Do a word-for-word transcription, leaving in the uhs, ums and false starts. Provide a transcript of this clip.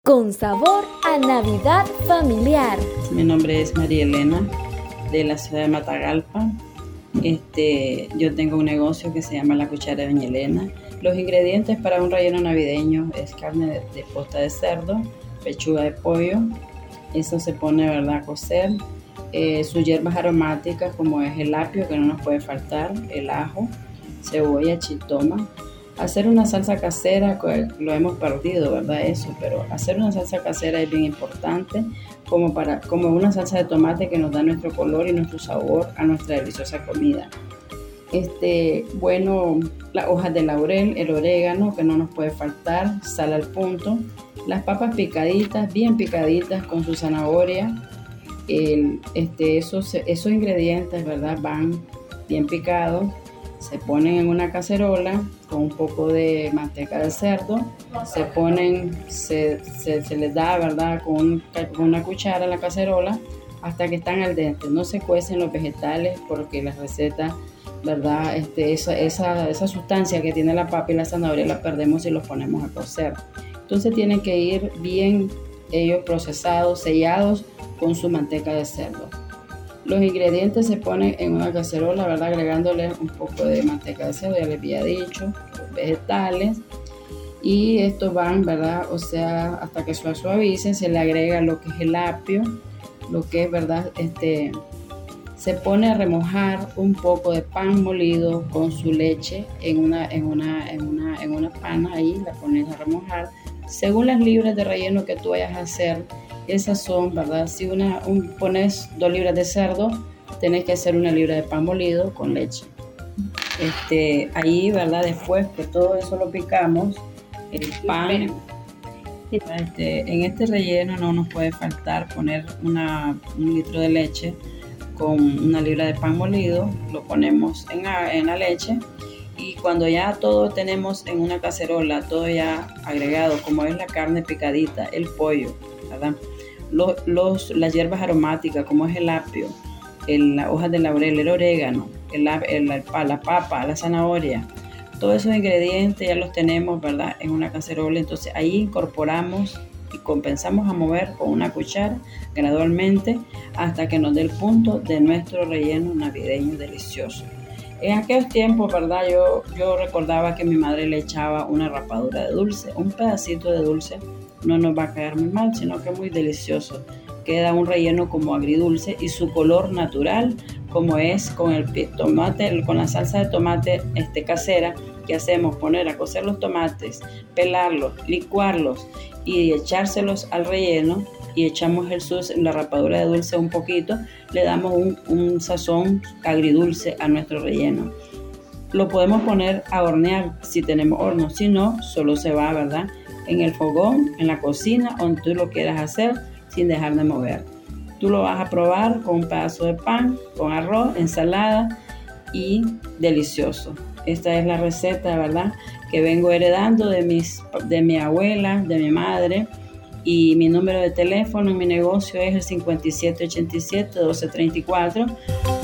Con sabor a Navidad familiar. Mi nombre es María Elena, de la ciudad de Matagalpa. Este, yo tengo un negocio que se llama La Cuchara de Doña Elena. Los ingredientes para un relleno navideño es carne de, de posta de cerdo, pechuga de pollo. Eso se pone, ¿verdad?, a cocer. Eh, sus hierbas aromáticas, como es el apio, que no nos puede faltar, el ajo, cebolla, chiltoma. Hacer una salsa casera, lo hemos perdido, ¿verdad? Eso, pero hacer una salsa casera es bien importante, como, para, como una salsa de tomate que nos da nuestro color y nuestro sabor a nuestra deliciosa comida. Este, bueno, las hojas de laurel, el orégano, que no nos puede faltar, sal al punto, las papas picaditas, bien picaditas con su zanahoria. El, este, esos, esos ingredientes, ¿verdad?, van bien picados. Se ponen en una cacerola con un poco de manteca de cerdo, se ponen, se, se, se les da, ¿verdad?, con, un, con una cuchara a la cacerola hasta que están al dente. No se cuecen los vegetales porque la receta, ¿verdad?, este, esa, esa, esa sustancia que tiene la papa y la zanahoria la perdemos si los ponemos a cocer. Entonces tienen que ir bien ellos procesados, sellados con su manteca de cerdo. Los ingredientes se ponen en una cacerola, ¿verdad?, agregándole un poco de manteca de cerdo, ya les había dicho, los vegetales, y estos van, ¿verdad?, o sea, hasta que se suavicen. Se le agrega lo que es el apio, lo que es, ¿verdad?, este, se pone a remojar un poco de pan molido con su leche en una, en una, en una, en una pana. Ahí la pones a remojar, según las libras de relleno que tú vayas a hacer. Esas son, ¿verdad? Si una, un, pones dos libras de cerdo, tenés que hacer una libra de pan molido con leche. Este, ahí, ¿verdad? Después que todo eso lo picamos, el pan, este, en este relleno no nos puede faltar poner una, un litro de leche con una libra de pan molido. Lo ponemos en la, en la leche. Y cuando ya todo tenemos en una cacerola, todo ya agregado, como es la carne picadita, el pollo, ¿verdad?, Los, los, las hierbas aromáticas, como es el apio, el, las hojas de laurel, el orégano, el, el, la, la papa, la zanahoria, todos esos ingredientes ya los tenemos, ¿verdad?, en una cacerola. Entonces ahí incorporamos y comenzamos a mover con una cuchara gradualmente hasta que nos dé el punto de nuestro relleno navideño delicioso. En aquellos tiempos, ¿verdad?, yo, yo recordaba que mi madre le echaba una rapadura de dulce, un pedacito de dulce. No nos va a caer muy mal, sino que es muy delicioso. Queda un relleno como agridulce y su color natural, como es con el tomate, con la salsa de tomate este, casera que hacemos, poner a cocer los tomates, pelarlos, licuarlos y echárselos al relleno, y echamos el sus, la rapadura de dulce un poquito, le damos un, un sazón agridulce a nuestro relleno. Lo podemos poner a hornear si tenemos horno, si no, solo se va, ¿verdad?, en el fogón, en la cocina, donde tú lo quieras hacer sin dejar de mover. Tú lo vas a probar con un pedazo de pan, con arroz, ensalada y delicioso. Esta es la receta, ¿verdad?, que vengo heredando de, mis, de mi abuela, de mi madre, y mi número de teléfono en mi negocio es el cincuenta y siete ochenta y siete doce treinta y cuatro.